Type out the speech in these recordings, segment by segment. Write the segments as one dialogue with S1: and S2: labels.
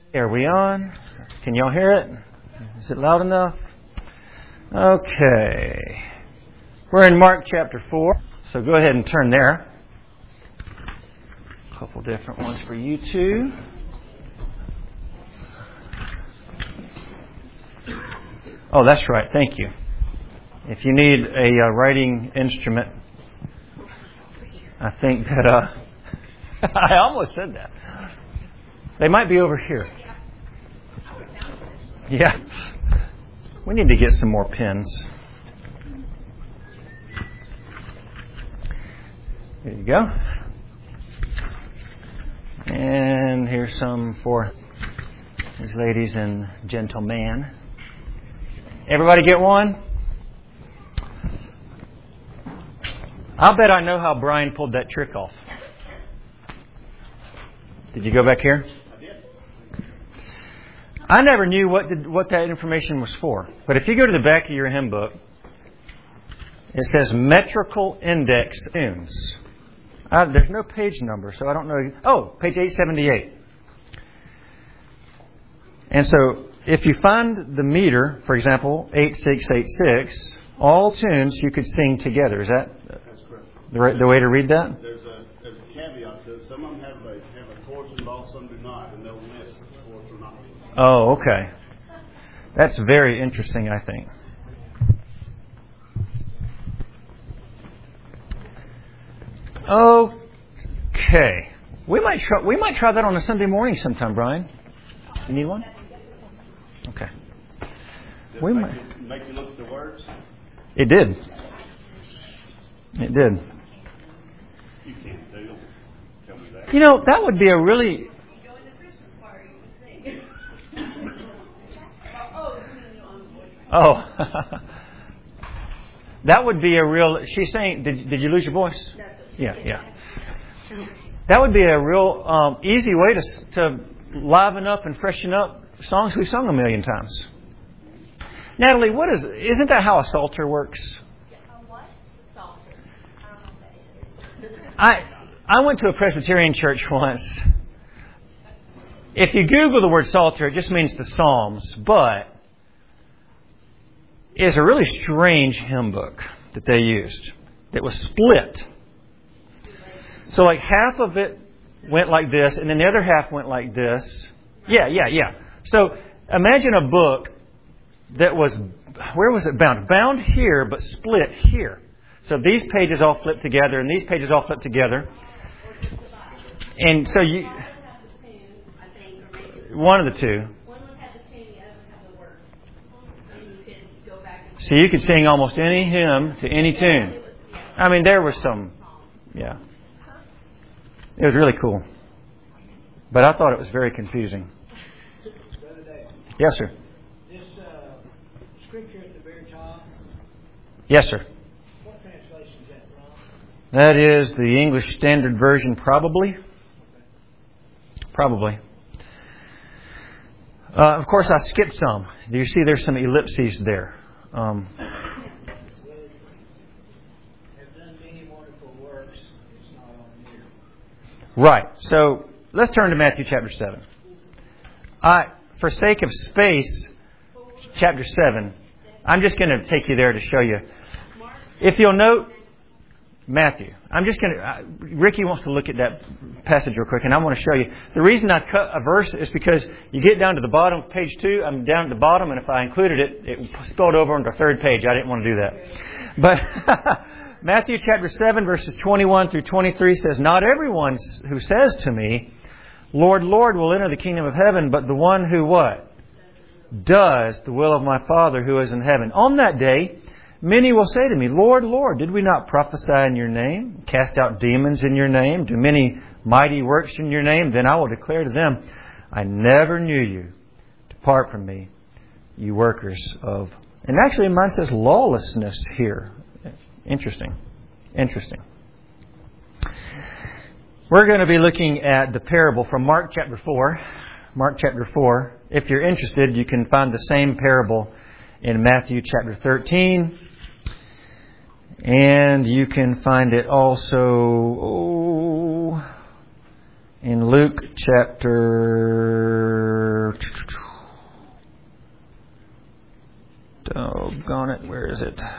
S1: Are we on? Can y'all hear it? Is it loud enough? Okay. We're in Mark chapter 4, so go ahead and turn there. A couple different ones for you too. Oh, that's right. Thank you. If you need a writing instrument, I think that... I almost said that. They might be over here. Yeah. We need to get some more pens. There you go. And here's some for these ladies and gentlemen. Everybody get one? I'll bet I know how Brian pulled that trick off. Did you go back here? I did. I never knew what that information was for. But if you go to the back of your hymn book, it says metrical index tunes. There's no page number, so I don't know. Oh, page 878. And so if you find the meter, for example, 8686, all tunes you could sing together. Is that the way to read that?
S2: There's a caveat to it. Some of them have a chorus involved, some do not, and they'll miss the chorus or not.
S1: Oh, okay. That's very interesting, I think. Okay. We might try that on a Sunday morning sometime, Brian. You need one? Okay.
S2: Make you look at the words?
S1: It did. It did.
S2: You can't do. Tell me that.
S1: You know, that would be a really... Oh. That would be a real... She's saying... Did you lose your voice? Yeah. That would be a real easy way to liven up and freshen up songs we've sung a million times. Natalie, isn't that how a psalter works?
S3: What? Psalter. I don't know what that is.
S1: I went to a Presbyterian church once. If you Google the word psalter, it just means the Psalms, but it's a really strange hymn book that they used that was split. So like half of it went like this, and then the other half went like this. Yeah. So imagine a book that was, where was it bound? Bound here, but split here. So these pages all flip together, and these pages all flip together. And so you... One of the two. So you could sing almost any hymn to any tune. I mean, there was some... Yeah. It was really cool. But I thought it was very confusing. Yes, sir.
S4: This scripture at the very top.
S1: Yes, sir.
S4: What translation is that from?
S1: That is the English Standard Version, probably. Probably. Of course, I skipped some. Do you see there's some ellipses there?
S4: Have done many wonderful works. It's not on here.
S1: Right. So let's turn to Matthew chapter 7. For sake of space, chapter 7, I'm just going to take you there to show you. If you'll note, Matthew. I'm just going to... Ricky wants to look at that passage real quick, and I want to show you. The reason I cut a verse is because you get down to the bottom of page 2. I'm down at the bottom, and if I included it, it spilled over on the third page. I didn't want to do that. But Matthew chapter 7, verses 21 through 23 says, "Not everyone who says to me, 'Lord, Lord,' will enter the kingdom of heaven, but the one who" what? "Does the will of my Father who is in heaven. On that day, many will say to me, 'Lord, Lord, did we not prophesy in your name, cast out demons in your name, do many mighty works in your name?' Then I will declare to them, 'I never knew you. Depart from me, you workers of..." And actually mine says lawlessness here. Interesting. We're going to be looking at the parable from Mark chapter 4. Mark chapter 4. If you're interested, you can find the same parable in Matthew chapter 13. And you can find it also in Luke chapter here. Doggone it, where is it?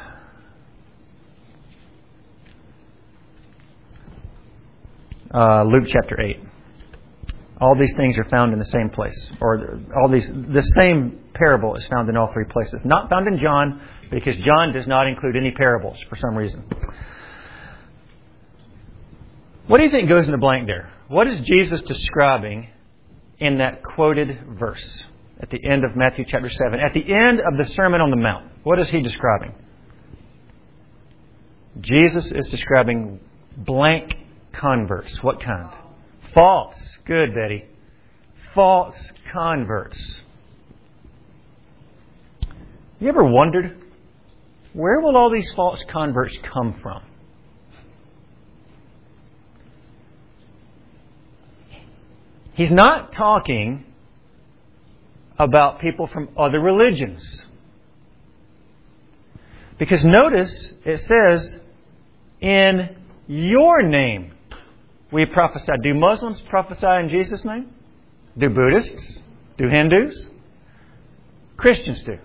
S1: Luke chapter 8. All these things are found in the same place. Or the same parable is found in all three places. Not found in John, because John does not include any parables for some reason. What do you think goes in the blank there? What is Jesus describing in that quoted verse at the end of Matthew chapter 7? At the end of the Sermon on the Mount, what is He describing? Jesus is describing blank converts. What kind? False. Good, Betty. False converts. You ever wondered, where will all these false converts come from? He's not talking about people from other religions. Because notice, it says, in your name we prophesy. Do Muslims prophesy in Jesus' name? Do Buddhists? Do Hindus? Christians do.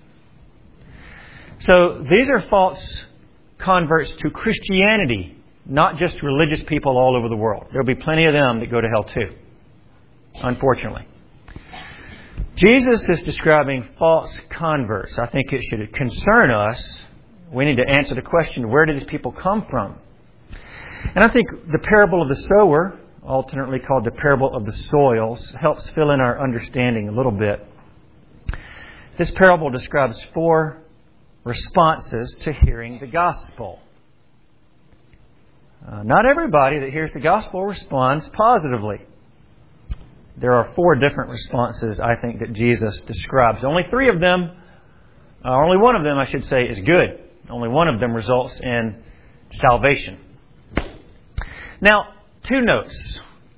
S1: So these are false converts to Christianity, not just religious people all over the world. There'll be plenty of them that go to hell too, unfortunately. Jesus is describing false converts. I think it should concern us. We need to answer the question, where did these people come from? And I think the parable of the sower, alternately called the parable of the soils, helps fill in our understanding a little bit. This parable describes 4 responses to hearing the gospel. Not everybody that hears the gospel responds positively. There are 4 different responses, I think, that Jesus describes. Only one of them, I should say, is good. Only one of them results in salvation. Now, 2 notes.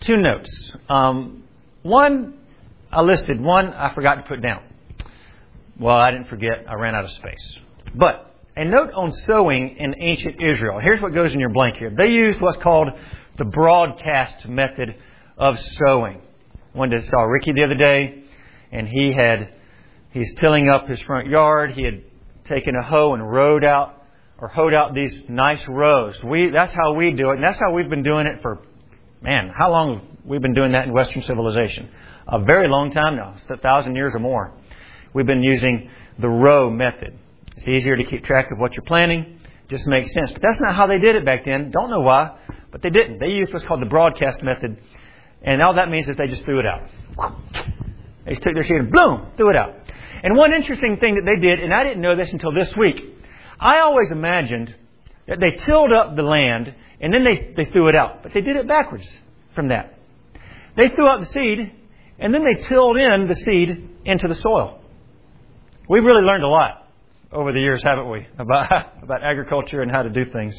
S1: One, I listed. One, I forgot to put down. Well, I didn't forget. I ran out of space. But a note on sowing in ancient Israel. Here's what goes in your blank here. They used what's called the broadcast method of sowing. One that saw Ricky the other day, and he's tilling up his front yard. He had taken a hoe and hoed out these nice rows. That's how we do it, and that's how we've been doing it for, how long have we been doing that in Western civilization? A very long time now, 1,000 years or more. We've been using the row method. It's easier to keep track of what you're planting. Just makes sense. But that's not how they did it back then. Don't know why, but they didn't. They used what's called the broadcast method, and all that means is they just threw it out. They took their seed and boom, threw it out. And one interesting thing that they did, and I didn't know this until this week, I always imagined that they tilled up the land and then they threw it out. But they did it backwards from that. They threw out the seed and then they tilled in the seed into the soil. We've really learned a lot over the years, haven't we, about agriculture and how to do things.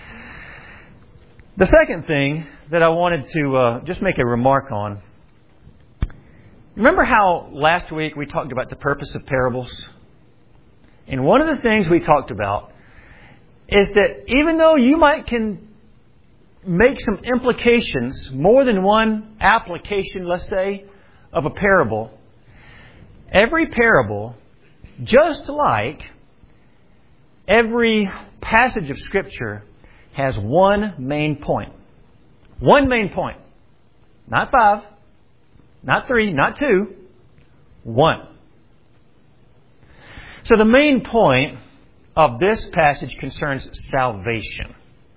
S1: The second thing that I wanted to just make a remark on. Remember how last week we talked about the purpose of parables? And one of the things we talked about is that even though you can make some implications, more than one application, let's say, of a parable, every parable, just like every passage of Scripture, has one main point. One main point. Not 5, not 3, not 2. 1. So the main point of this passage concerns salvation.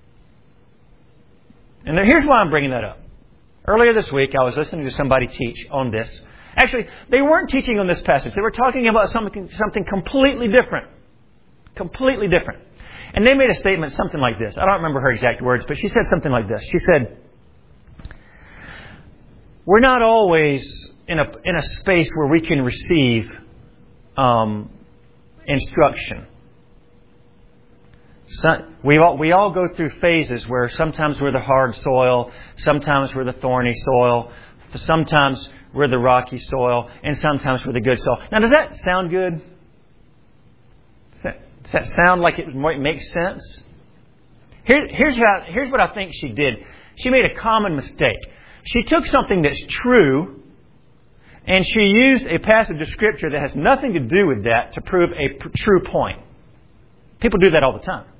S1: And here's why I'm bringing that up. Earlier this week, I was listening to somebody teach on this. Actually, they weren't teaching on this passage. They were talking about something completely different. Completely different. And they made a statement, something like this. I don't remember her exact words, but she said something like this. She said, we're not always in a space where we can receive instruction. We all go through phases where sometimes we're the hard soil, sometimes we're the thorny soil, sometimes we're the rocky soil, and sometimes we're the good soil. Now, does that sound good? Does that sound like it makes sense? Here's what I think she did. She made a common mistake. She took something that's true And she used a passage of Scripture that has nothing to do with that to prove a true point. People do that all the time.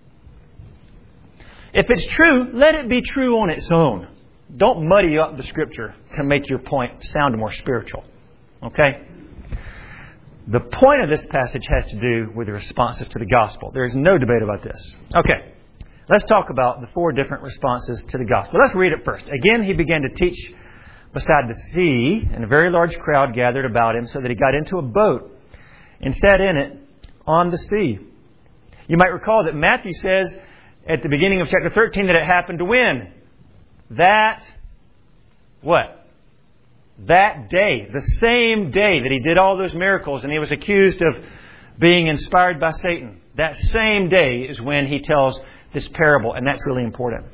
S1: If it's true, let it be true on its own. Don't muddy up the Scripture to make your point sound more spiritual. Okay? The point of this passage has to do with the responses to the gospel. There is no debate about this. Okay. Let's talk about the 4 different responses to the gospel. Let's read it first. Again, he began to teach beside the sea, and a very large crowd gathered about him, so that he got into a boat and sat in it on the sea. You might recall that Matthew says at the beginning of chapter 13 that it happened to when? That day, the same day that he did all those miracles and he was accused of being inspired by Satan. That same day is when he tells this parable, and that's really important.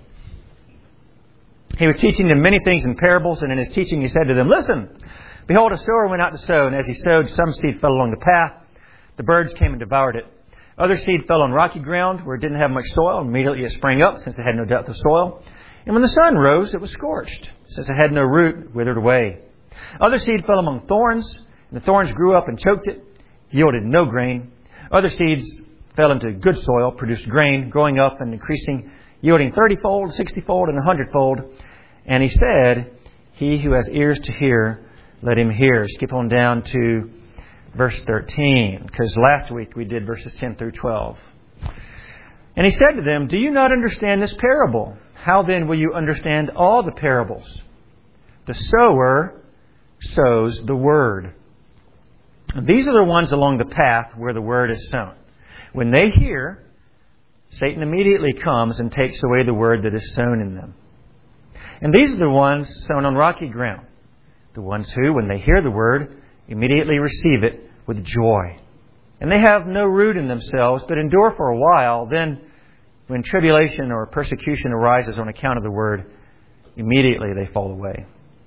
S1: He was teaching them many things in parables, and in his teaching he said to them, "Listen, behold, a sower went out to sow, and as he sowed, some seed fell along the path. The birds came and devoured it. Other seed fell on rocky ground where it didn't have much soil. Immediately it sprang up, since it had no depth of soil. And when the sun rose, it was scorched, since it had no root, withered away. Other seed fell among thorns, and the thorns grew up and choked it, yielded no grain. Other seeds fell into good soil, produced grain, growing up and increasing, yielding 30-fold, 60-fold, and 100-fold. And he said, he who has ears to hear, let him hear." Skip on down to verse 13, because last week we did verses 10 through 12. "And he said to them, 'Do you not understand this parable? How then will you understand all the parables? The sower sows the word. These are the ones along the path where the word is sown. When they hear, Satan immediately comes and takes away the word that is sown in them. And these are the ones sown on rocky ground, the ones who, when they hear the word, immediately receive it with joy. And they have no root in themselves, but endure for a while. Then, when tribulation or persecution arises on account of the word, immediately they fall away.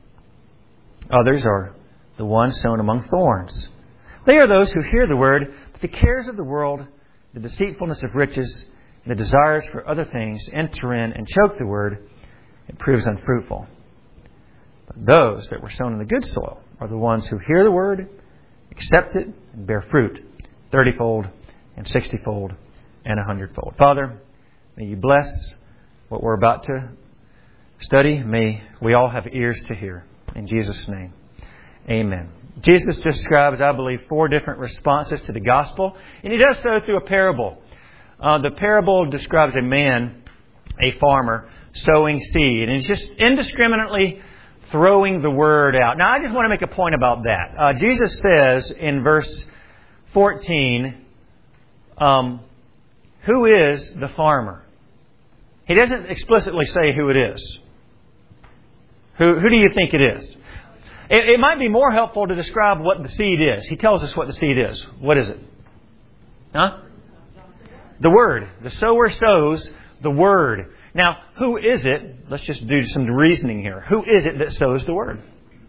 S1: Others are the ones sown among thorns. They are those who hear the word, but the cares of the world, the deceitfulness of riches, and the desires for other things enter in and choke the word. It proves unfruitful. But those that were sown in the good soil are the ones who hear the word, accept it, and bear fruit, 30-fold and 60-fold and 100-fold. Father, may you bless what we're about to study. May we all have ears to hear. In Jesus' name, amen. Jesus describes, I believe, 4 different responses to the gospel, and he does so through a parable. The parable describes a man, a farmer, sowing seed, and he's just indiscriminately throwing the word out. Now, I just want to make a point about that. Jesus says in verse 14, who is the farmer? He doesn't explicitly say who it is. Who do you think it is? It might be more helpful to describe what the seed is. He tells us what the seed is. What is it? The Word. The sower sows the Word. Now, who is it? Let's just do some reasoning here. Who is it that sows the Word?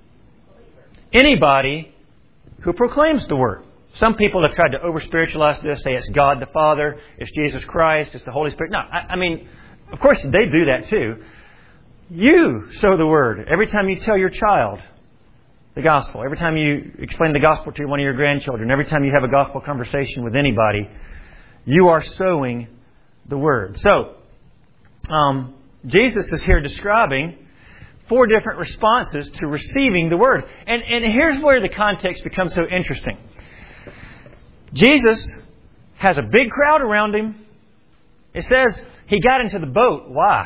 S1: Anybody who proclaims the Word. Some people have tried to over-spiritualize this, say it's God the Father, it's Jesus Christ, it's the Holy Spirit. No, I mean, of course they do that too. You sow the Word. Every time you tell your child the gospel, every time you explain the gospel to one of your grandchildren, every time you have a gospel conversation with anybody, you are sowing the Word. So, Jesus is here describing 4 different responses to receiving the Word. And here's where the context becomes so interesting. Jesus has a big crowd around him. It says he got into the boat. Why?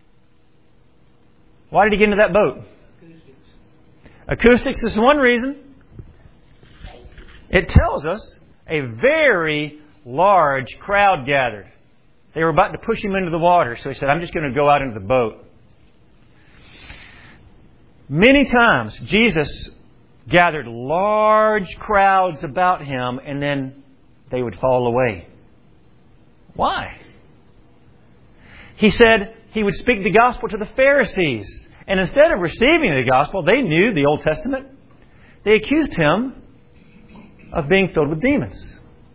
S1: Why did he get into that boat? Acoustics is one reason. It tells us a very large crowd gathered. They were about to push him into the water, so he said, I'm just going to go out into the boat. Many times, Jesus gathered large crowds about him, and then they would fall away. Why? He said he would speak the gospel to the Pharisees. And instead of receiving the gospel, they knew the Old Testament. They accused him of being filled with demons.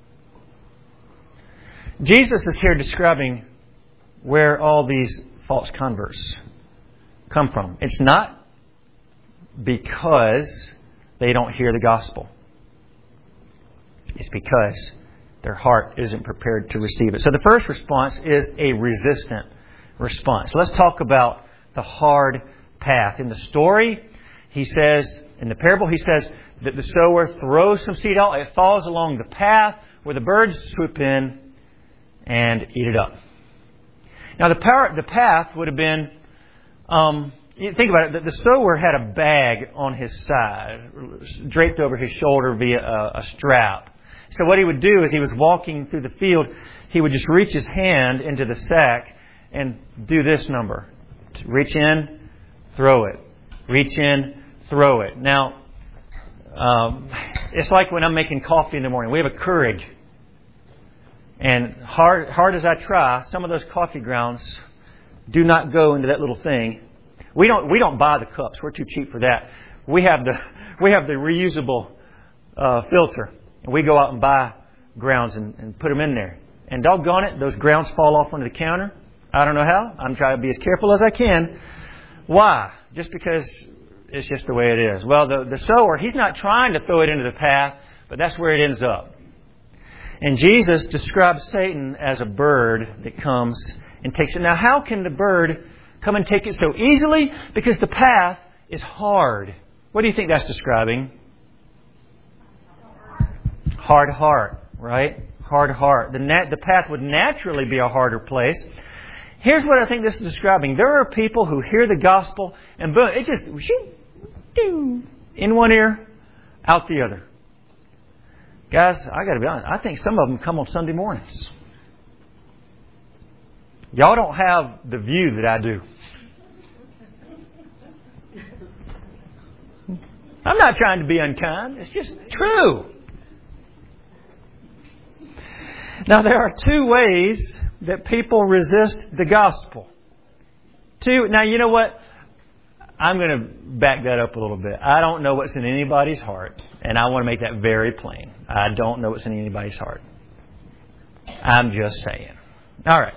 S1: Jesus is here describing where all these false converts come from. It's not because they don't hear the gospel? It's because their heart isn't prepared to receive it. So the first response is a resistant response. Let's talk about the hard path. In the story, he says, in the parable, he says that the sower throws some seed out. It falls along the path where the birds swoop in and eat it up. Now, the path would have been, think about it, the sower had a bag on his side, draped over his shoulder via a strap. So what he would do is he was walking through the field, he would just reach his hand into the sack and do this number. Reach in, throw it. Reach in, throw it. Now, it's like when I'm making coffee in the morning. We have a Keurig. And hard as I try, some of those coffee grounds do not go into that little thing. We don't buy the cups. We're too cheap for that. We have the reusable filter. And we go out and buy grounds and put them in there. And doggone it, those grounds fall off onto the counter. I don't know how. I'm trying to be as careful as I can. Why? Just because it's just the way it is. Well, the sower, he's not trying to throw it into the path, but that's where it ends up. And Jesus describes Satan as a bird that comes and takes it. Now, how can the bird come and take it so easily? Because the path is hard. What do you think that's describing? Hard heart, right? Hard heart. The path would naturally be a harder place. Here's what I think this is describing. There are people who hear the gospel and boom, it just in one ear, out the other. Guys, I got to be honest. I think some of them come on Sunday mornings. Y'all don't have the view that I do. I'm not trying to be unkind. It's just true. Now, there are two ways that people resist the gospel. Now, you know what? I'm going to back that up a little bit. I don't know what's in anybody's heart, and I want to make that very plain. I don't know what's in anybody's heart. I'm just saying. All right.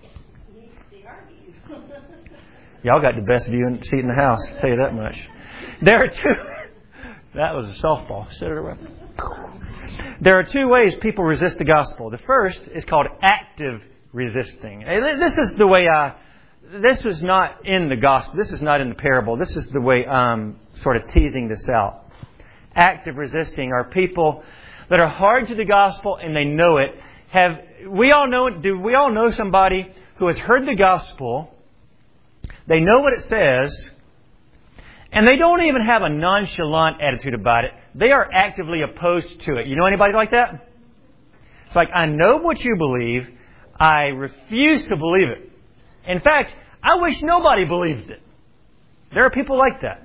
S1: Y'all got the best view seat in the house, I'll tell you that much. There are two. That was a softball. Set it around. There are two ways people resist the gospel. The first is called active resisting. This is the way this was not in the gospel. This is not in the parable. This is the way I'm sort of teasing this out. Active resisting are people that are hard to the gospel and they know it. Do we all know somebody who has heard the gospel? They know what it says, and they don't even have a nonchalant attitude about it. They are actively opposed to it. You know anybody like that? It's like, I know what you believe. I refuse to believe it. In fact, I wish nobody believed it. There are people like that.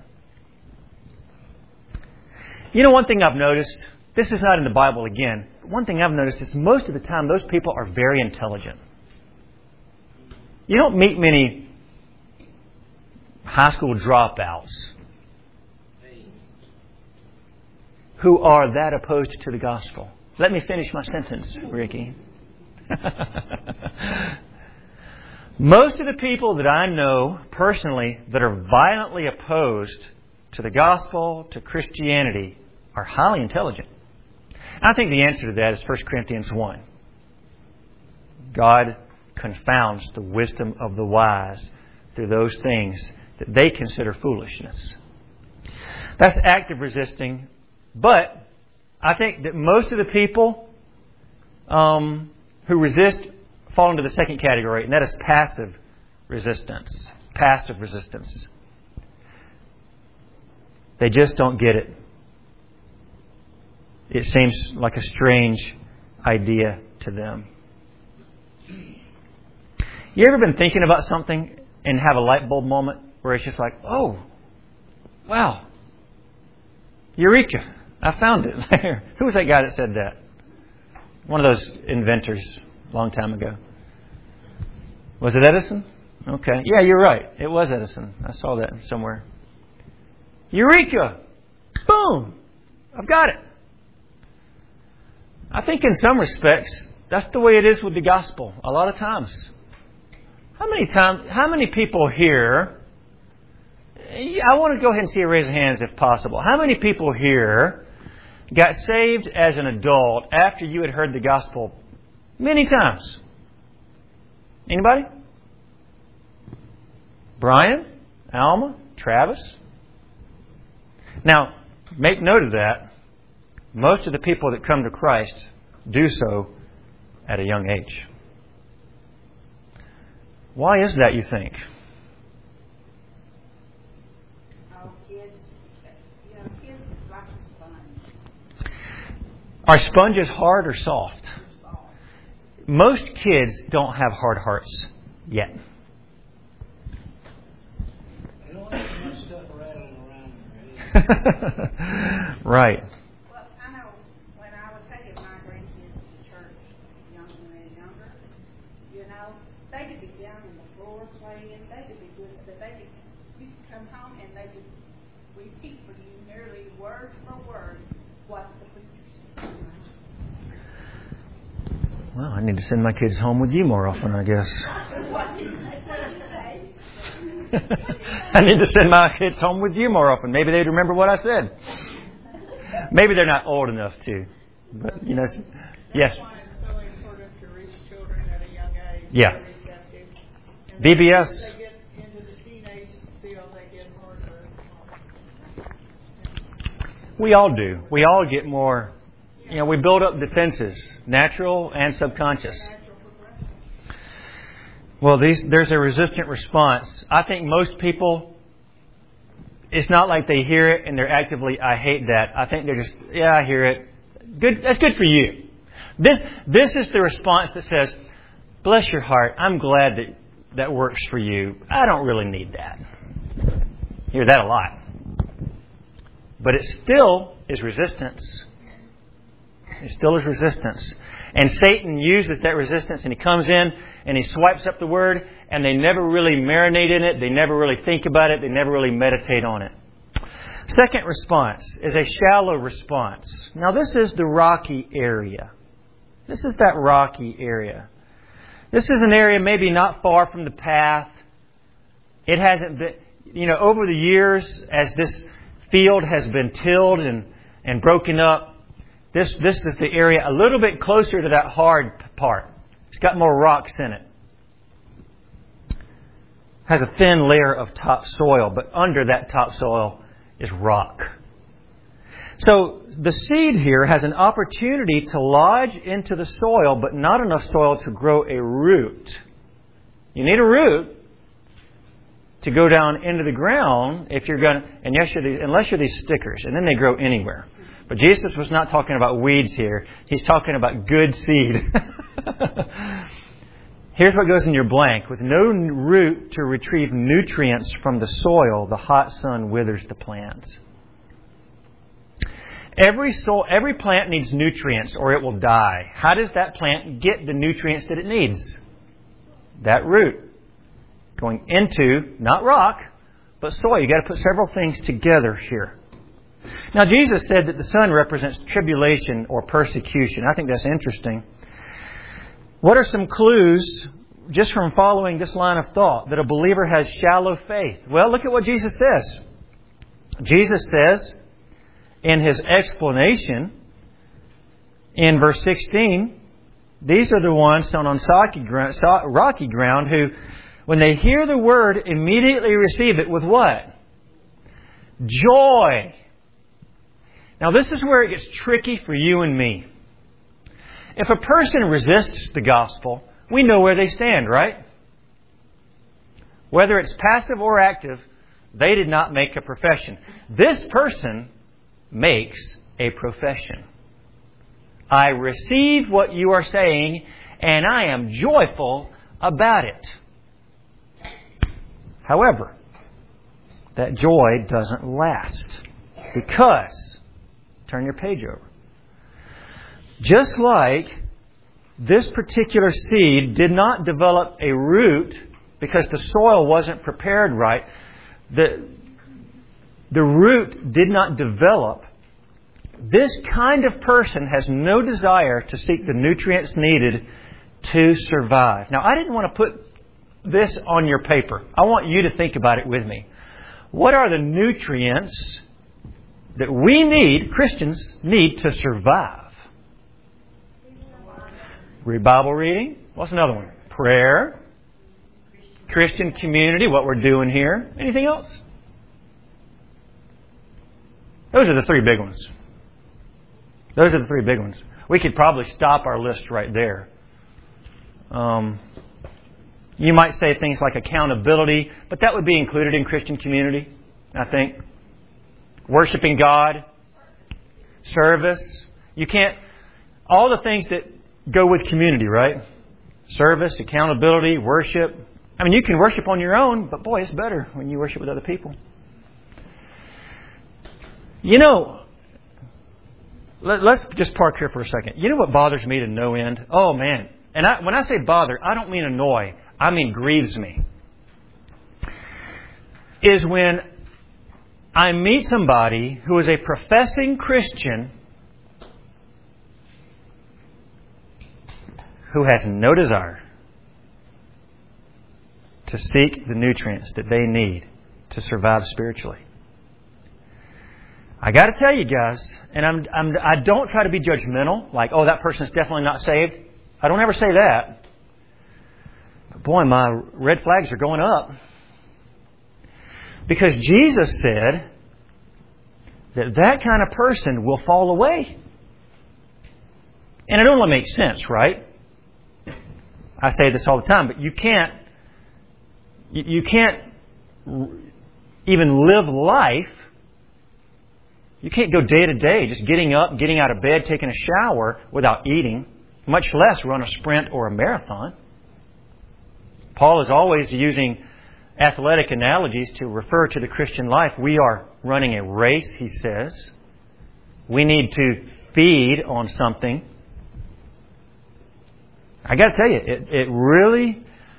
S1: You know, one thing I've noticed, this is not in the Bible again, but one thing I've noticed is most of the time those people are very intelligent. You don't meet many high school dropouts who are that opposed to the gospel. Let me finish my sentence, Ricky. Most of the people that I know personally that are violently opposed to the gospel, to Christianity, are highly intelligent. I think the answer to that is 1 Corinthians 1. God confounds the wisdom of the wise through those things that they consider foolishness. That's active resisting. But I think that most of the people who resist fall into the second category, and that is passive resistance. Passive resistance. They just don't get it. It seems like a strange idea to them. You ever been thinking about something and have a light bulb moment where it's just like, oh, wow, eureka, I found it. Who was that guy that said that? One of those inventors a long time ago. Was it Edison? Okay. Yeah, you're right. It was Edison. I saw that somewhere. Eureka! Boom! I've got it. I think in some respects, that's the way it is with the gospel a lot of times. How many people here, I want to go ahead and see a raise of hands if possible. How many people here got saved as an adult after you had heard the gospel many times? Anybody? Brian? Alma? Travis? Now, make note of that. Most of the people that come to Christ do so at a young age. Why is that, you think?
S3: Kids like a sponge.
S1: Are sponges hard or soft? Most kids don't have hard hearts yet.
S4: They don't have too much stuff rattling around.
S1: Right.
S3: Well, I know when I was taking my grandkids to church, younger and younger, they could be down on the floor playing, they could be good, but you could come home and they could repeat for you nearly word for word what the preacher said.
S1: Well, I need to send my kids home with you more often, I guess.
S3: What did you say?
S1: I need to send my kids home with you more often. Maybe they'd remember what I said. Maybe they're not old enough to. But, yes.
S5: That's why it's so important to reach children at a young age.
S1: Yeah.
S5: Receptive. And
S1: BBS.
S5: As they get into the teenage field, they get harder.
S1: We all do. We all get more. We build up defenses, natural and subconscious.
S5: Natural progression.
S1: Well, there's a resistant response. I think most people, it's not like they hear it and they're actively, I hate that. I think they're just, yeah, I hear it. Good. That's good for you. This is the response that says, bless your heart. I'm glad that works for you. I don't really need that. You hear that a lot. But it still is resistance. It still is resistance. And Satan uses that resistance and he comes in and he swipes up the word and they never really marinate in it. They never really think about it. They never really meditate on it. Second response is a shallow response. Now this is the rocky area. This is that rocky area. This is an area maybe not far from the path. It hasn't been, over the years as this field has been tilled and broken up, this is the area a little bit closer to that hard part. It's got more rocks in it. Has a thin layer of topsoil, but under that topsoil is rock. So the seed here has an opportunity to lodge into the soil, but not enough soil to grow a root. You need a root to go down into the ground if you're going to, unless you're these stickers, and then they grow anywhere. But Jesus was not talking about weeds here. He's talking about good seed. Here's what goes in your blank. With no root to retrieve nutrients from the soil, the hot sun withers the plant. Every plant needs nutrients or it will die. How does that plant get the nutrients that it needs? That root. Going into, not rock, but soil. You've got to put several things together here. Now, Jesus said that the sun represents tribulation or persecution. I think that's interesting. What are some clues, just from following this line of thought, that a believer has shallow faith? Well, look at what Jesus says. Jesus says, in His explanation, in verse 16, these are the ones sown on rocky ground who, when they hear the word, immediately receive it with what? Joy. Now, this is where it gets tricky for you and me. If a person resists the gospel, we know where they stand, right? Whether it's passive or active, they did not make a profession. This person makes a profession. I receive what you are saying, and I am joyful about it. However, that joy doesn't last because, turn your page over. Just like this particular seed did not develop a root because the soil wasn't prepared right, the root did not develop. This kind of person has no desire to seek the nutrients needed to survive. Now, I didn't want to put this on your paper. I want you to think about it with me. What are the nutrients that we need, Christians need, to survive? Bible reading. What's another one? Prayer. Christian community, what we're doing here. Anything else? Those are the three big ones. Those are the three big ones. We could probably stop our list right there. You might say things like accountability, but that would be included in Christian community, I think. Worshiping God, service. You can't... All the things that go with community, right? Service, accountability, worship. I mean, you can worship on your own, but boy, it's better when you worship with other people. You know, let's just park here for a second. You know what bothers me to no end? Oh, man. And when I say bother, I don't mean annoy. I mean grieves me. Is when I meet somebody who is a professing Christian who has no desire to seek the nutrients that they need to survive spiritually. I got to tell you guys, and I don't try to be judgmental, like, oh, that person's definitely not saved. I don't ever say that. But boy, my red flags are going up. Because Jesus said that kind of person will fall away. And it only makes sense, right? I say this all the time, but you can't even live life. You can't go day to day just getting up, getting out of bed, taking a shower without eating, much less run a sprint or a marathon. Paul is always using athletic analogies to refer to the Christian life. We are running a race, he says. We need to feed on something. I got to tell you, it really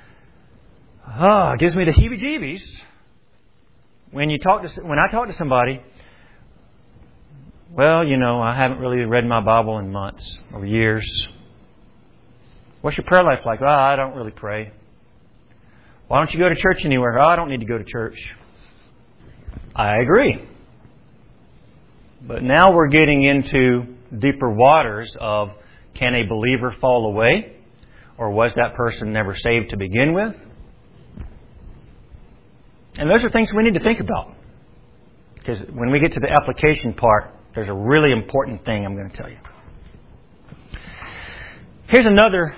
S1: gives me the heebie-jeebies when I talk to somebody. Well, you know, I haven't really read my Bible in months or years. What's your prayer life like? Well, I don't really pray. Why don't you go to church anywhere? Oh, I don't need to go to church. I agree. But now we're getting into deeper waters of, can a believer fall away? Or was that person never saved to begin with? And those are things we need to think about. Because when we get to the application part, there's a really important thing I'm going to tell you. Here's another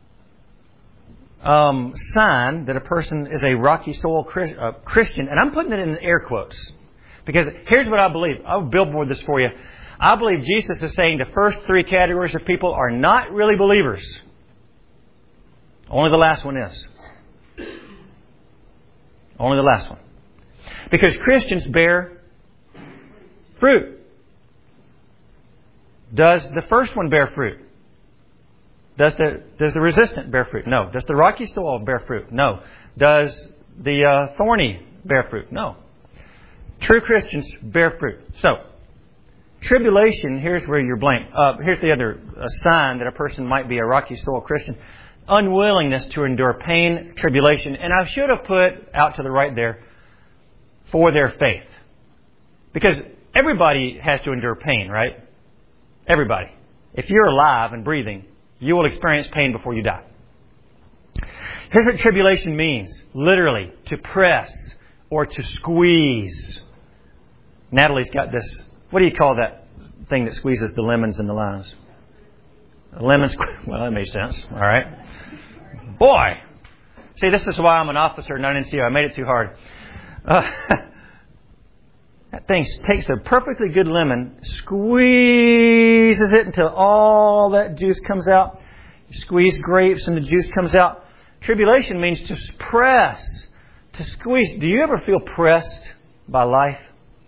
S1: sign that a person is a rocky soil Christian. And I'm putting it in air quotes. Because here's what I believe. I'll billboard this for you. I believe Jesus is saying the first three categories of people are not really believers. Only the last one is. Only the last one. Because Christians bear fruit. Does the first one bear fruit? Does the resistant bear fruit? No. Does the rocky soil bear fruit? No. Does the thorny bear fruit? No. True Christians bear fruit. So, tribulation, here's where you're blank. Here's the other sign that a person might be a rocky soil Christian. Unwillingness to endure pain, tribulation. And I should have put out to the right there, for their faith. Because everybody has to endure pain, right? Everybody. If you're alive and breathing, you will experience pain before you die. Here's what tribulation means. Literally, to press or to squeeze. Natalie's got this, what do you call that thing that squeezes the lemons and the limes? A lemon squeeze. Well, that makes sense. All right. Boy. See, this is why I'm an officer, not an NCO. I made it too hard. That thing takes a perfectly good lemon, squeezes it until all that juice comes out. You squeeze grapes and the juice comes out. Tribulation means to press, to squeeze. Do you ever feel pressed by life?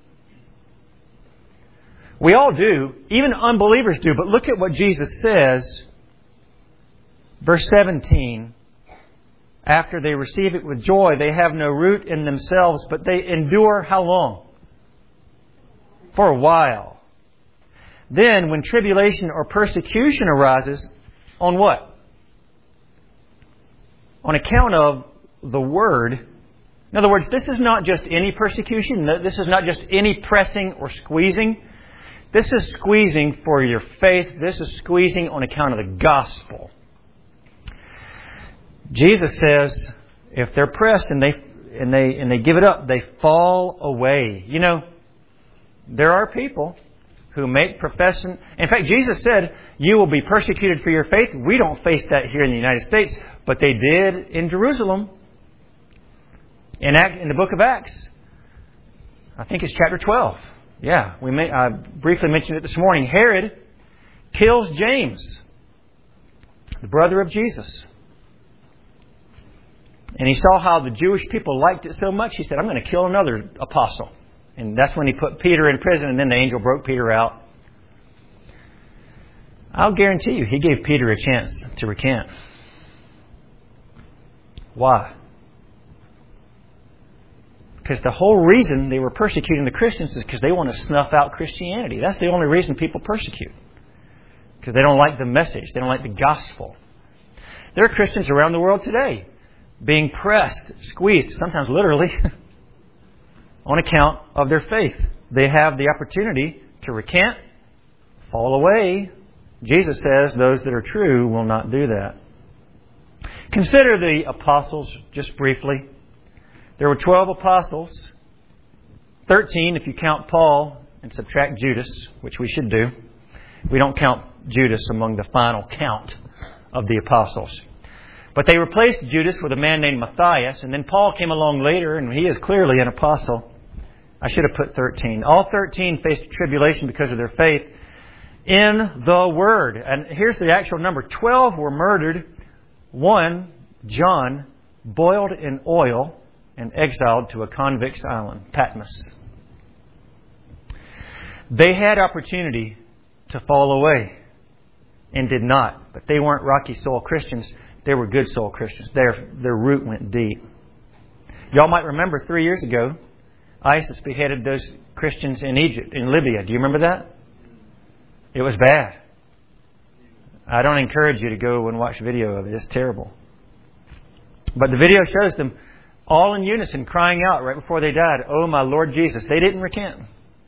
S1: We all do. Even unbelievers do. But look at what Jesus says. Verse 17. After they receive it with joy, they have no root in themselves, but they endure how long? For a while. Then, when tribulation or persecution arises, on what? On account of the Word, In other words, this is not just any persecution. This is not just any pressing or squeezing. This is squeezing for your faith. This is squeezing on account of the gospel. Jesus says, if they're pressed and they give it up, they fall away. You know, there are people who make profession. In fact, Jesus said, you will be persecuted for your faith. We don't face that here in the United States, but they did in Jerusalem. In the book of Acts, I think it's chapter 12. Yeah, I briefly mentioned it this morning. Herod kills James, the brother of Jesus. And he saw how the Jewish people liked it so much, he said, I'm going to kill another apostle. And that's when he put Peter in prison, and then the angel broke Peter out. I'll guarantee you, he gave Peter a chance to recant. Why? Because the whole reason they were persecuting the Christians is because they want to snuff out Christianity. That's the only reason people persecute. Because they don't like the message. They don't like the gospel. There are Christians around the world today being pressed, squeezed, sometimes literally, on account of their faith. They have the opportunity to recant, fall away. Jesus says those that are true will not do that. Consider the apostles just briefly. There were 12 apostles, 13 if you count Paul and subtract Judas, which we should do. We don't count Judas among the final count of the apostles. But they replaced Judas with a man named Matthias, and then Paul came along later, and he is clearly an apostle. I should have put 13. All 13 faced tribulation because of their faith in the Word. And here's the actual number. 12 were murdered. 1, John, boiled in oil and exiled to a convict's island, Patmos. They had opportunity to fall away and did not. But they weren't rocky soul Christians. They were good soul Christians. Their root went deep. Y'all might remember 3 years ago, ISIS beheaded those Christians in Egypt, in Libya. Do you remember that? It was bad. I don't encourage you to go and watch video of it. It's terrible. But the video shows them all in unison crying out right before they died, "Oh, my Lord Jesus." They didn't recant.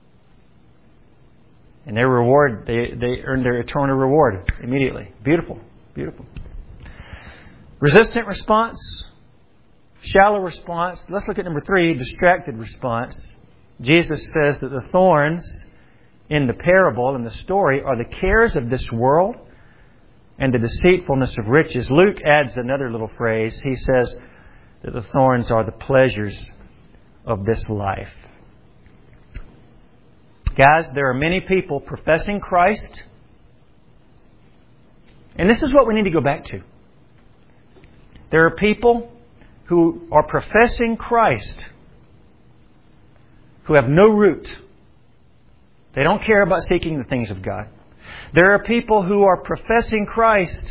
S1: And their reward, they earned their eternal reward immediately. Beautiful. Beautiful. Resistant response. Shallow response. Let's look at number 3, distracted response. Jesus says that the thorns in the parable, in the story, are the cares of this world and the deceitfulness of riches. Luke adds another little phrase. He says that the thorns are the pleasures of this life. Guys, there are many people professing Christ. And this is what we need to go back to. There are people who are professing Christ who have no root. They don't care about seeking the things of God. There are people who are professing Christ,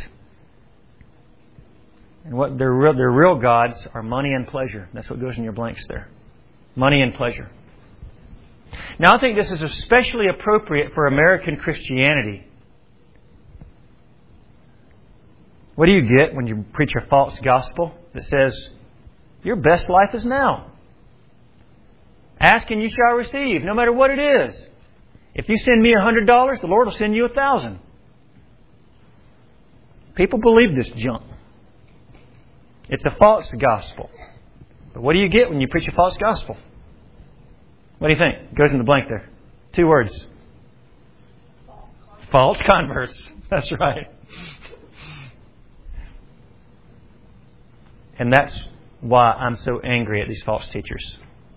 S1: and what their real gods are money and pleasure. That's what goes in your blanks there. Money and pleasure. Now, I think this is especially appropriate for American Christianity. What do you get when you preach a false gospel that says, your best life is now? Ask and you shall receive, no matter what it is. If you send me $100, the Lord will send you 1,000. People believe this junk. It's a false gospel. But what do you get when you preach a false gospel? What do you think? It goes in the blank there. 2 words. False converts. That's right. And that's why I'm so angry at these false teachers.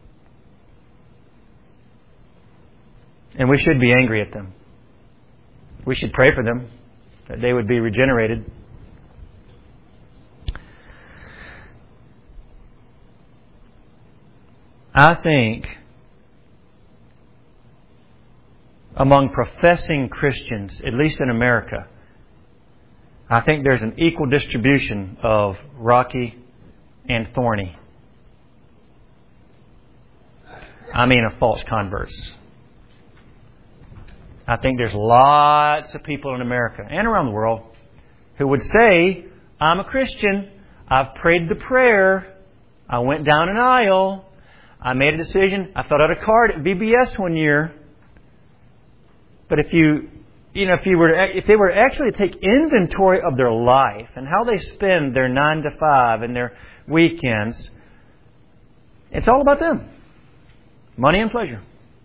S1: And we should be angry at them. We should pray for them, that they would be regenerated. I think among professing Christians, at least in America, I think there's an equal distribution of rocky and thorny. I mean of false converts. I think there's lots of people in America and around the world who would say, I'm a Christian, I've prayed the prayer, I went down an aisle. I made a decision. I filled out a card at VBS one year. But if they were to actually take inventory of their life and how they spend their 9 to 5 and their weekends, it's all about them. Money and pleasure.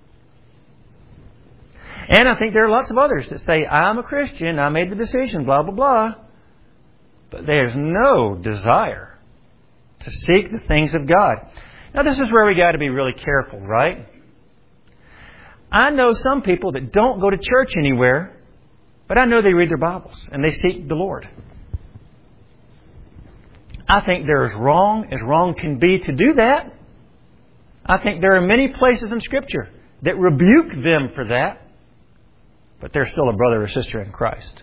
S1: And I think there are lots of others that say, I'm a Christian, I made the decision, blah, blah, blah. But there's no desire to seek the things of God. Now, this is where we got to be really careful, right? I know some people that don't go to church anywhere, but I know they read their Bibles and they seek the Lord. I think they're as wrong can be to do that. I think there are many places in Scripture that rebuke them for that, but they're still a brother or sister in Christ.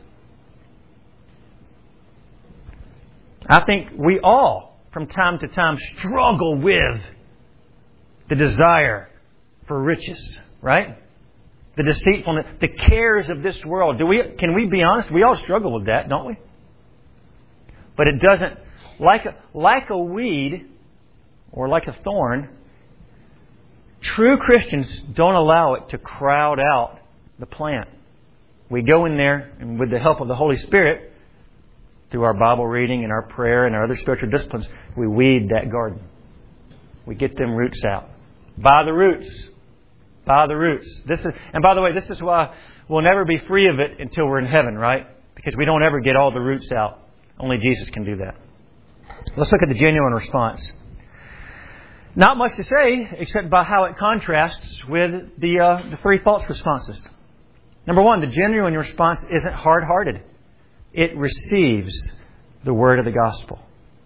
S1: I think we all, from time to time, struggle with the desire for riches, right? The deceitfulness, the cares of this world. Can we be honest? We all struggle with that, don't we? But it doesn't, like a weed or like a thorn, true Christians don't allow it to crowd out the plant. We go in there and with the help of the Holy Spirit, through our Bible reading and our prayer and our other spiritual disciplines, we weed that garden. We get them roots out. By the roots. By the roots. And by the way, this is why we'll never be free of it until we're in heaven, right? Because we don't ever get all the roots out. Only Jesus can do that. Let's look at the genuine response. Not much to say, except by how it contrasts with the three false responses. Number one, the genuine response isn't hard-hearted. It receives the word of the gospel.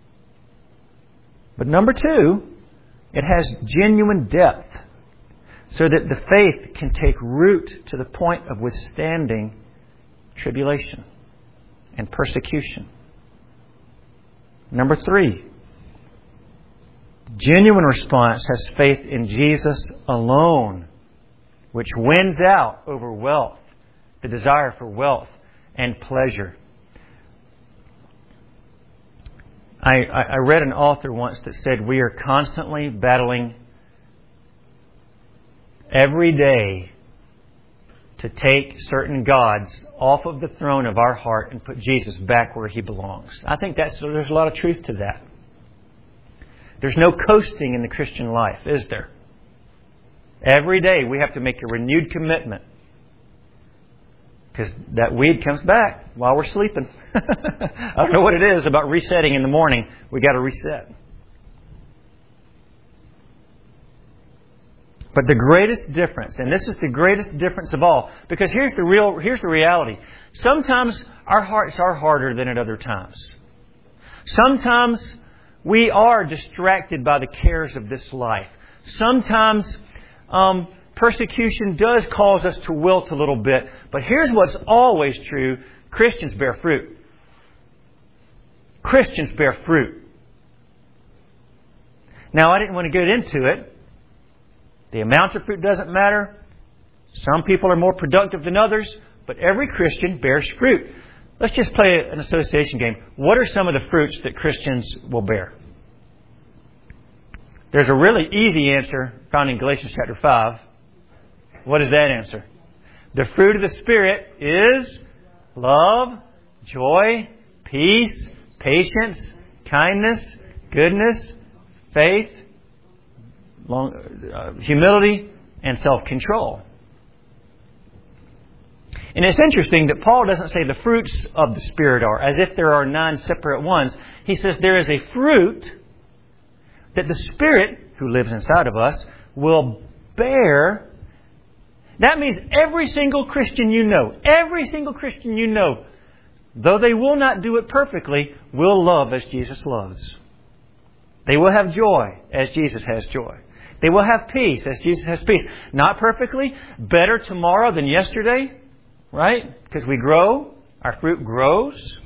S1: But number two, it has genuine depth, so that the faith can take root to the point of withstanding tribulation and persecution. Number three, genuine response has faith in Jesus alone, which wins out over wealth, the desire for wealth and pleasure. I read an author once that said we are constantly battling every day to take certain gods off of the throne of our heart and put Jesus back where He belongs. I think there's a lot of truth to that. There's no coasting in the Christian life, is there? Every day we have to make a renewed commitment. Because that weed comes back while we're sleeping. I don't know what it is about resetting in the morning. We got to reset. But the greatest difference, and this is the greatest difference of all, because here's the reality. Sometimes our hearts are harder than at other times. Sometimes we are distracted by the cares of this life. Sometimes persecution does cause us to wilt a little bit. But here's what's always true. Christians bear fruit. Christians bear fruit. Now, I didn't want to get into it. The amount of fruit doesn't matter. Some people are more productive than others. But every Christian bears fruit. Let's just play an association game. What are some of the fruits that Christians will bear? There's a really easy answer found in Galatians chapter 5. What is that answer? The fruit of the Spirit is love, joy, peace, patience, kindness, goodness, faith, humility, and self-control. And it's interesting that Paul doesn't say the fruits of the Spirit are, as if there are 9 separate ones. He says there is a fruit that the Spirit, who lives inside of us, will bear. That means every single Christian you know, though they will not do it perfectly, will love as Jesus loves. They will have joy as Jesus has joy. They will have peace as Jesus has peace. Not perfectly, better tomorrow than yesterday, right? Because we grow, our fruit grows.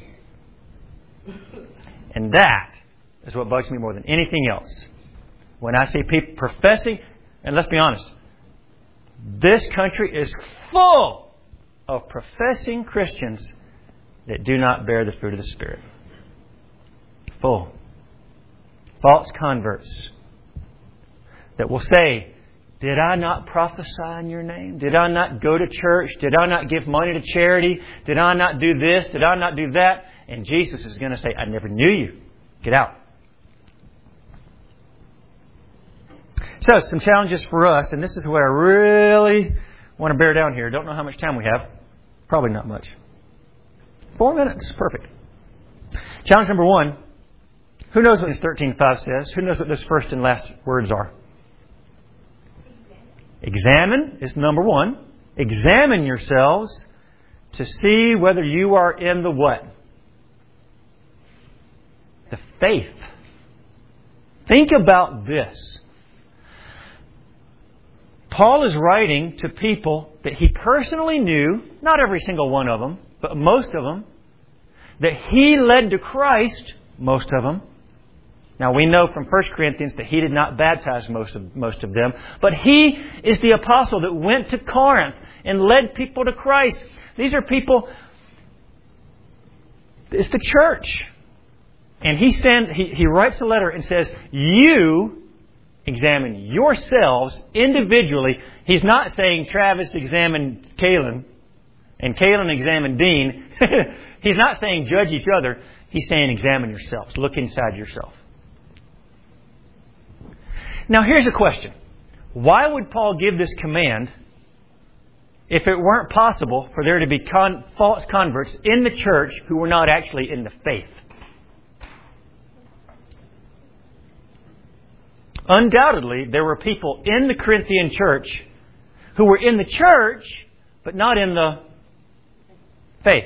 S1: And that is what bugs me more than anything else. When I see people professing, and let's be honest, this country is full of professing Christians that do not bear the fruit of the Spirit. Full. false converts that will say, did I not prophesy in your name? Did I not go to church? Did I not give money to charity? Did I not do this? Did I not do that? And Jesus is going to say, I never knew you. Get out. So, some challenges for us, and this is where I really want to bear down here. Don't know how much time we have. Probably not much. 4 minutes. Perfect. Challenge number 1. Who knows what this 13:5 says? Who knows what those first and last words are? Examine is number 1. Examine yourselves to see whether you are in the what? The faith. Think about this. Paul is writing to people that he personally knew, not every single one of them, but most of them, that he led to Christ, most of them. Now we know from 1 Corinthians that he did not baptize most of them, but he is the apostle that went to Corinth and led people to Christ. These are people, it's the church. And he writes a letter and says, you examine yourselves individually. He's not saying Travis examine Kalen and Kalen examine Dean. He's not saying judge each other. He's saying examine yourselves. Look inside yourself. Now here's a question. Why would Paul give this command if it weren't possible for there to be false converts in the church who were not actually in the faith? Undoubtedly, there were people in the Corinthian church who were in the church, but not in the faith.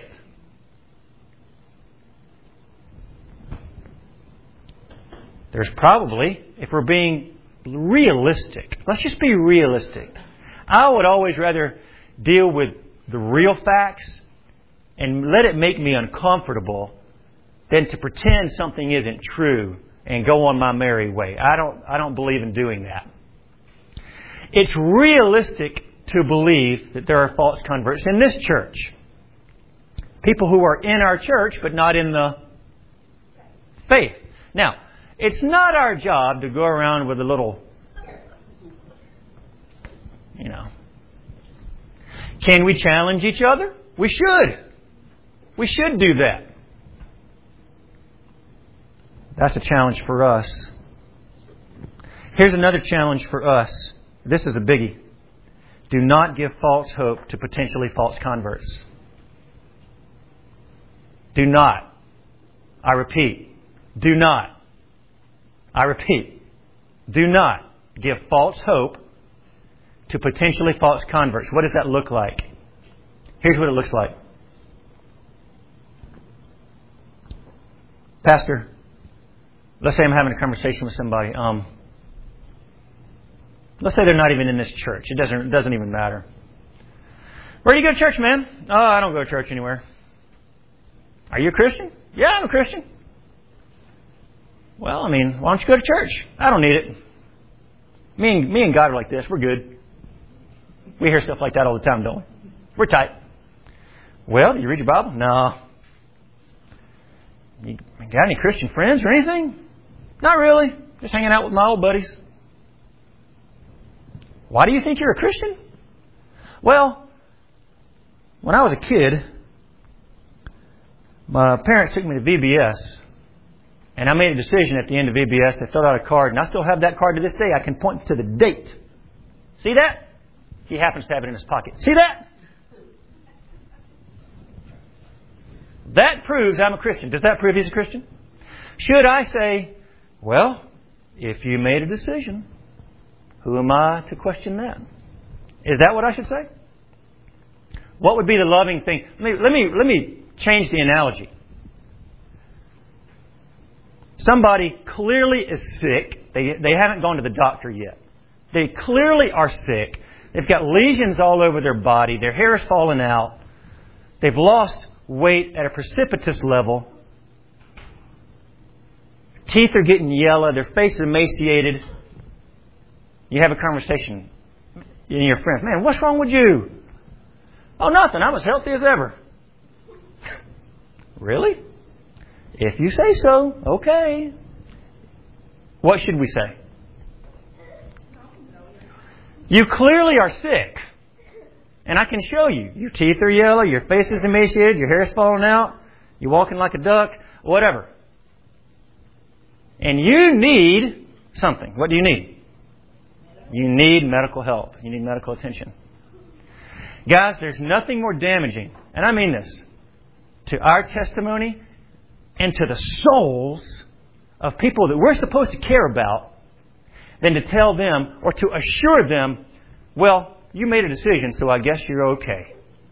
S1: There's probably, if we're being realistic, let's just be realistic. I would always rather deal with the real facts and let it make me uncomfortable than to pretend something isn't true and go on my merry way. I don't believe in doing that. It's realistic to believe that there are false converts in this church. People who are in our church but not in the faith. Now, it's not our job to go around with a little, Can we challenge each other? We should. We should do that. That's a challenge for us. Here's another challenge for us. This is a biggie. Do not give false hope to potentially false converts. Do not. I repeat. Do not. I repeat. Do not give false hope to potentially false converts. What does that look like? Here's what it looks like. Pastor, let's say I'm having a conversation with somebody. Let's say they're not even in this church. It doesn't even matter. Where do you go to church, man? Oh, I don't go to church anywhere. Are you a Christian? Yeah, I'm a Christian. Well, why don't you go to church? I don't need it. Me and God are like this. We're good. We hear stuff like that all the time, don't we? We're tight. Well, do you read your Bible? No. You got any Christian friends or anything? Not really. Just hanging out with my old buddies. Why do you think you're a Christian? Well, when I was a kid, my parents took me to VBS. And I made a decision at the end of VBS. They filled out a card. And I still have that card to this day. I can point to the date. See that? He happens to have it in his pocket. See that? That proves I'm a Christian. Does that prove he's a Christian? Should I say, well, if you made a decision, who am I to question that? Is that what I should say? What would be the loving thing? Let me change the analogy. Somebody clearly is sick. They haven't gone to the doctor yet. They clearly are sick. They've got lesions all over their body. Their hair is falling out. They've lost weight at a precipitous level. Teeth are getting yellow. Their face is emaciated. You have a conversation. You and your friends. Man, what's wrong with you? Oh, nothing. I'm as healthy as ever. Really? If you say so, okay. what should we say? You clearly are sick. And I can show you. Your teeth are yellow, your face is emaciated, your hair is falling out, you're walking like a duck, whatever. And you need something. What do you need? You need medical help. You need medical attention. Guys, there's nothing more damaging, and I mean this, to our testimony and to the souls of people that we're supposed to care about than to tell them or to assure them, well, you made a decision, so I guess you're okay.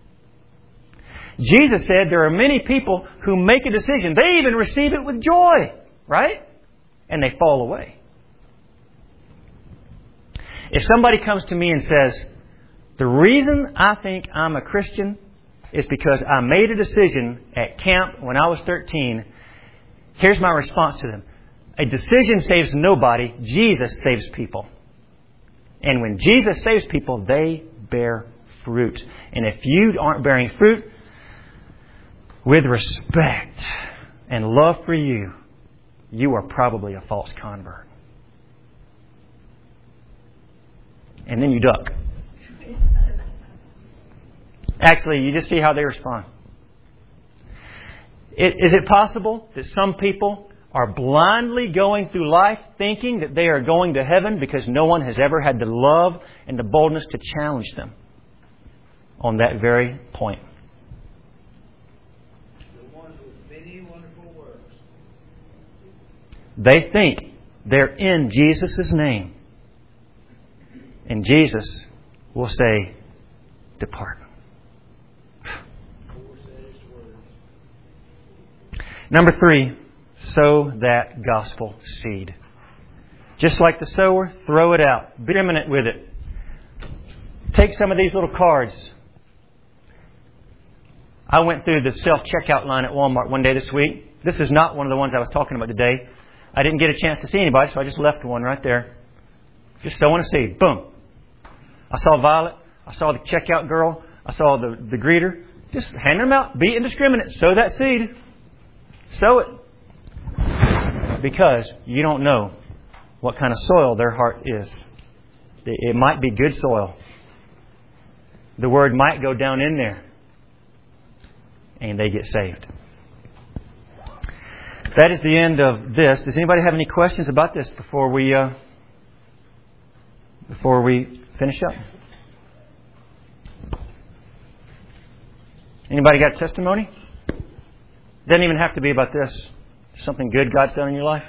S1: Jesus said there are many people who make a decision. They even receive it with joy, right? And they fall away. If somebody comes to me and says, the reason I think I'm a Christian is because I made a decision at camp when I was 13, here's my response to them. A decision saves nobody. Jesus saves people. And when Jesus saves people, they bear fruit. And if you aren't bearing fruit, with respect and love for you, you are probably a false convert. And then you duck. Actually, you just see how they respond. Is it possible that some people are blindly going through life thinking that they are going to heaven because no one has ever had the love and the boldness to challenge them on that very point?
S4: The ones with many wonderful works.
S1: They think they're in Jesus' name. And Jesus will say, depart. Number 3. Sow that gospel seed. Just like the sower, throw it out. Be imminent with it. Take some of these little cards. I went through the self-checkout line at Walmart one day this week. This is not one of the ones I was talking about today. I didn't get a chance to see anybody, so I just left one right there. Just sowing a seed. Boom. I saw Violet. I saw the checkout girl. I saw the greeter. Just hand them out. Be indiscriminate. Sow that seed. Sow it. Because you don't know what kind of soil their heart is. It might be good soil. The Word might go down in there. And they get saved. That is the end of this. Does anybody have any questions about this before we finish up? Anybody got a testimony? Doesn't even have to be about this. Something good God's done in your life?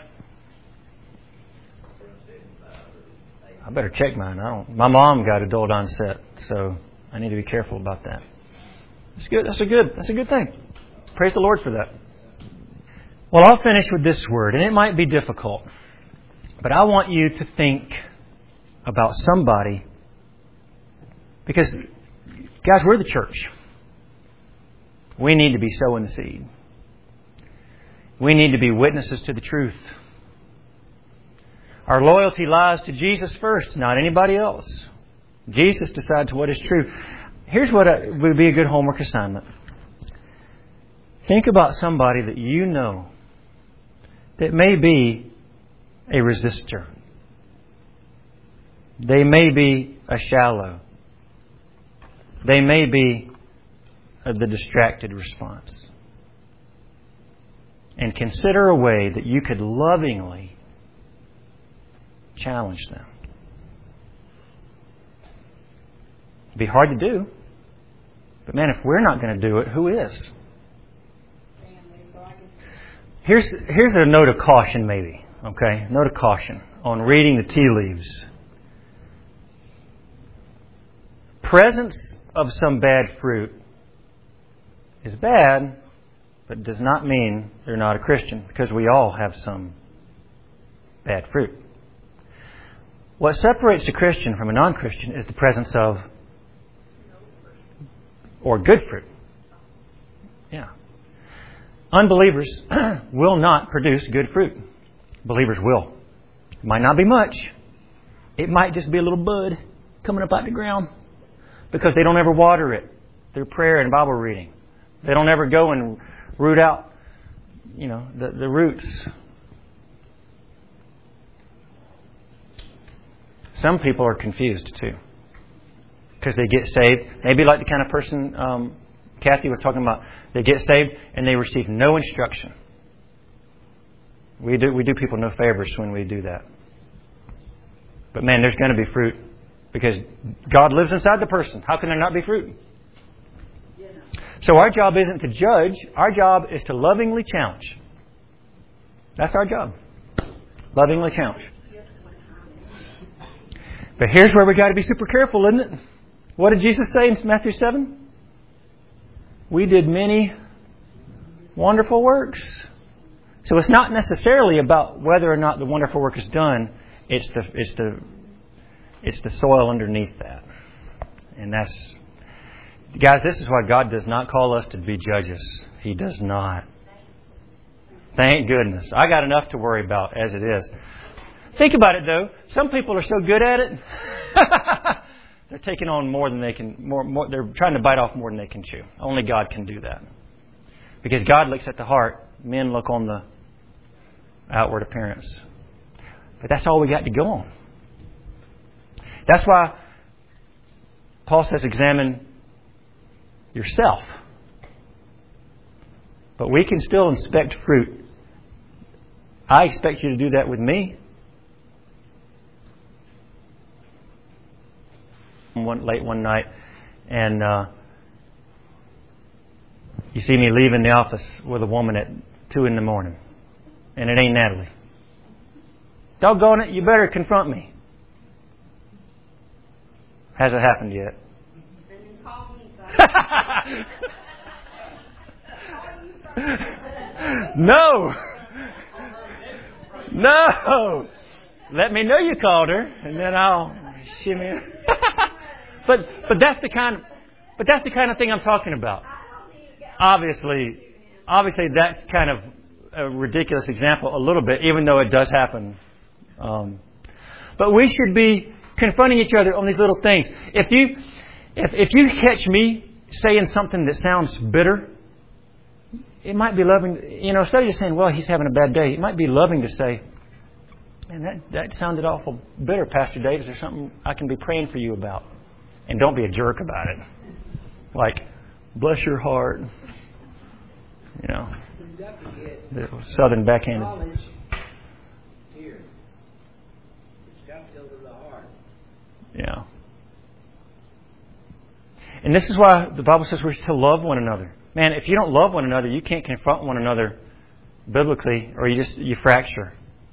S1: I better check mine. My mom got a Doldon set, so I need to be careful about that. That's good. That's a good thing. Praise the Lord for that. Well, I'll finish with this word, and it might be difficult, but I want you to think about somebody, because, guys, we're the church. We need to be sowing the seed. We need to be witnesses to the truth. Our loyalty lies to Jesus first, not anybody else. Jesus decides what is true. Here's what would be a good homework assignment. Think about somebody that you know that may be a resistor. They may be a shallow. They may be the distracted response. And consider a way that you could lovingly challenge them. It'd be hard to do. But man, if we're not going to do it, who is? Here's a note of caution maybe. Okay? Note of caution on reading the tea leaves. Presence of some bad fruit is bad, but does not mean they're not a Christian, because we all have some bad fruit. What separates a Christian from a non-Christian is the presence of or good fruit. Yeah. Unbelievers will not produce good fruit. Believers will. It might not be much. It might just be a little bud coming up out of the ground, because they don't ever water it through prayer and Bible reading. They don't ever go and root out, the roots. Some people are confused too. Because they get saved. Maybe like the kind of person Kathy was talking about. They get saved and they receive no instruction. We do people no favors when we do that. But man, there's going to be fruit. Because God lives inside the person. How can there not be fruit? So our job isn't to judge. Our job is to lovingly challenge. That's our job. Lovingly challenge. But here's where we got to be super careful, isn't it? What did Jesus say in Matthew 7? We did many wonderful works. So it's not necessarily about whether or not the wonderful work is done. It's the soil underneath that. And that's... Guys, this is why God does not call us to be judges. He does not. Thank goodness. I got enough to worry about as it is. Think about it, though. Some people are so good at it. They're taking on more than they can. They're trying to bite off more than they can chew. Only God can do that. Because God looks at the heart. Men look on the outward appearance. But that's all we got to go on. That's why Paul says examine yourself. But we can still inspect fruit. I expect you to do that with me. Late one night, and you see me leaving the office with a woman at 2 a.m, and it ain't Natalie. Doggone it, you better confront me. Hasn't happened yet. No. Let me know you called her, and then I'll shimmy. But that's the kind of thing I'm talking about. Obviously that's kind of a ridiculous example a little bit, even though it does happen. But we should be confronting each other on these little things. If you catch me saying something that sounds bitter, it might be loving. Instead of just saying, "Well, he's having a bad day," it might be loving to say, "Man, that sounded awful bitter, Pastor Dave. Is there something I can be praying for you about?" And don't be a jerk about it. Like, bless your heart. The southern backhanded.
S4: Knowledge here. It's got to go to the heart.
S1: Yeah. And this is why the Bible says we're to love one another. Man, if you don't love one another, you can't confront one another biblically, or you fracture.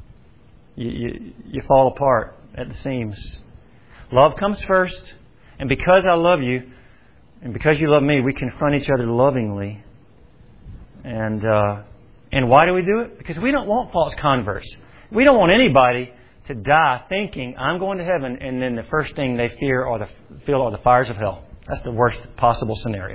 S1: You fall apart at the seams. Love comes first. And because I love you, and because you love me, we confront each other lovingly. And why do we do it? Because we don't want false converts. We don't want anybody to die thinking, I'm going to heaven, and then the first thing they feel are the fires of hell. That's the worst possible scenario.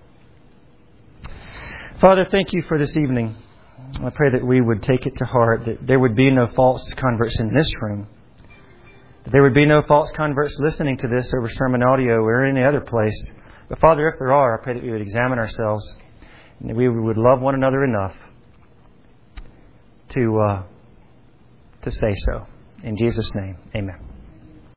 S1: Father, thank you for this evening. I pray that we would take it to heart, that there would be no false converts in this room. That there would be no false converts listening to this over sermon audio or any other place. But Father, if there are, I pray that we would examine ourselves and that we would love one another enough to say so. In Jesus' name, amen.